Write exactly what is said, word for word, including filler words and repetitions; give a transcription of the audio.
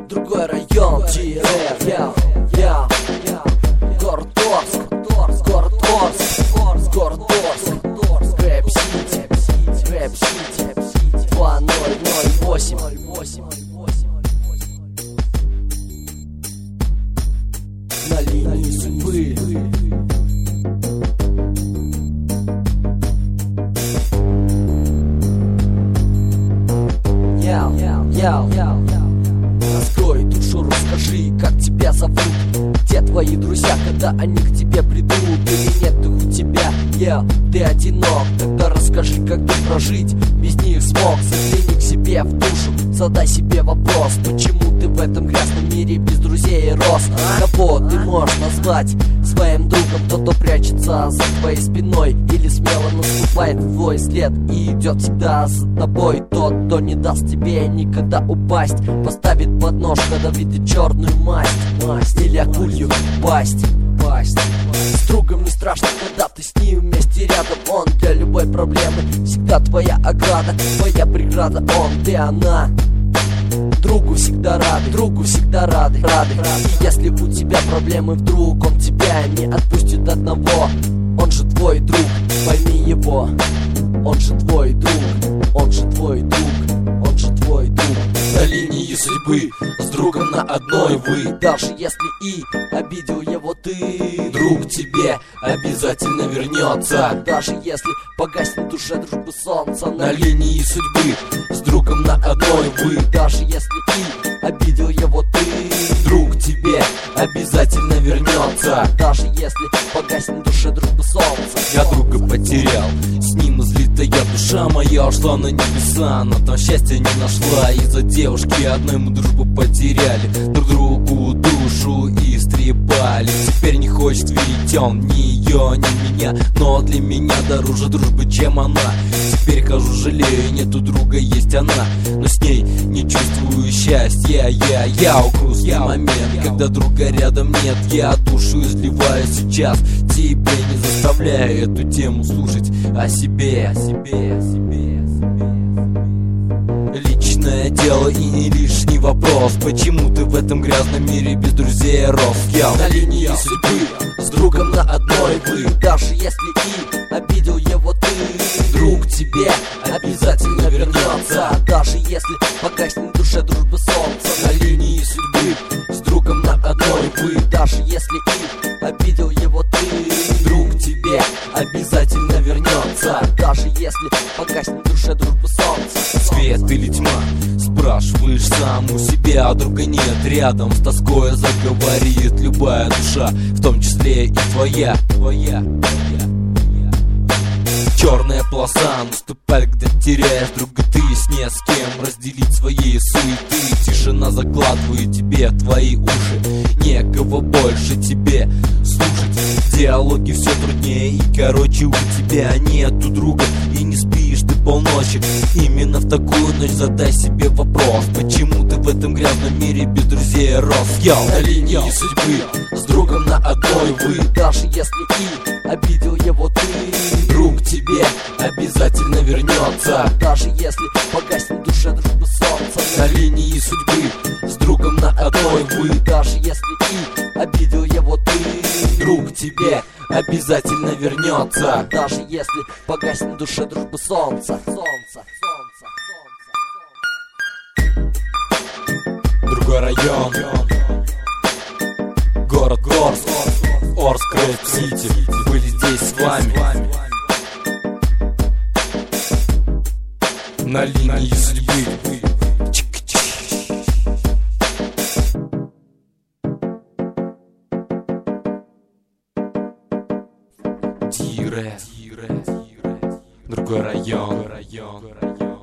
Другой район, Джи Рэп, я, я, город Орск, город Орск, город Орск, Рэп Сити, Рэп Сити, два ноль ноль восемь. На линии судьбы. Яу, яу, яу. Раскрой душу, расскажи, как тебя зовут, где твои друзья, когда они к тебе придут, или нет их у тебя, yeah, ты одинок. Тогда расскажи, как ты прожить без них смог. Загляни к себе в душу, задай себе вопрос: почему ты в этом грязном мире без друзей рос? Кого ты можешь назвать своим другом? Тот, кто прячется за твоей спиной или смело наступает в твой след и идет всегда за тобой. Тот, кто не даст тебе никогда упасть, поставит под нож ядовитую черную масть, масть или акулью пасть. Пасть. С другом не страшно, когда ты с ним вместе рядом. Он для любой проблемы всегда твоя ограда, твоя преграда. Он, ты, она. Другу всегда рады, другу всегда рады, рады. И если у тебя проблемы вдруг, он тебя не отпустит одного. Он же твой друг, пойми его. Он же твой друг, он же твой друг, он же твой друг. На линии судьбы, с другом на одной вы. Даже если и обидел его ты, друг тебе обязательно вернется. Даже если погаснет в душе дружбы солнца. На линии судьбы, с другом на одной вы. Даже если и обидел его ты, друг тебе обязательно вернется. Даже если погаснет в душе дружбы солнца. Я друга потерял, с ним излитая душа моя ушла на небеса, но там счастья не нашла. Из-за девушки одной мы дружбу потеряли, друг другу душу истребали. Теперь не хочет видеть он ни ее, ни меня, но для меня дороже дружбы, чем она. Теперь хожу, жалею, нету друга, есть она, но с ней не чувствую счастья. Я, я, грустный момент, когда друга рядом нет. Я душу изливаю сейчас, тебя не заставляю эту тему слушать о себе, о себе, о себе, о себе. Личное дело и не лишний вопрос: почему ты в этом грязном мире без друзей рос? Я на линии судьбы, с другом на одной вы. Даже если и обидел его ты, друг тебе обязательно вернется. Даже если погаснет в душе дружбы солнца. На линии судьбы, с другом на одной вы. Даже если и обидел его ты, друг тебе обязательно вернется. Даже если погаснет в душе дружбы солнца. Свет или тьма, спрашиваешь сам у себя, а друга нет рядом. С тоской заговорит любая душа, в том числе и твоя, твоя, твоя. Черная полоса наступает, когда теряешь друга ты, с не с кем разделить свои суеты. Тишина закладывает тебе твои уши, некого больше тебе слушать. Диалоги все труднее и короче, у тебя нету друга и не спишь ты полночи. Именно в такую ночь задай себе вопрос: почему ты в этом грязном мире без друзей рос? Йоу, на линии судьбы, с другом на одной вы. Даже если и обидел его ты, друг тебе обязательно вернется. Даже если погаснет в душе дружбы солнца. На линии судьбы, с другом на одной вы. Даже если и обидел его ты, друг тебе обязательно вернется. Даже если погаснет в душе дружбы солнца. Солнце, солнце, солнце. Другой район, город Орск, Орск, Рэп Сити. Были здесь с вами на линии судьбы. Джи Рэп, другой район.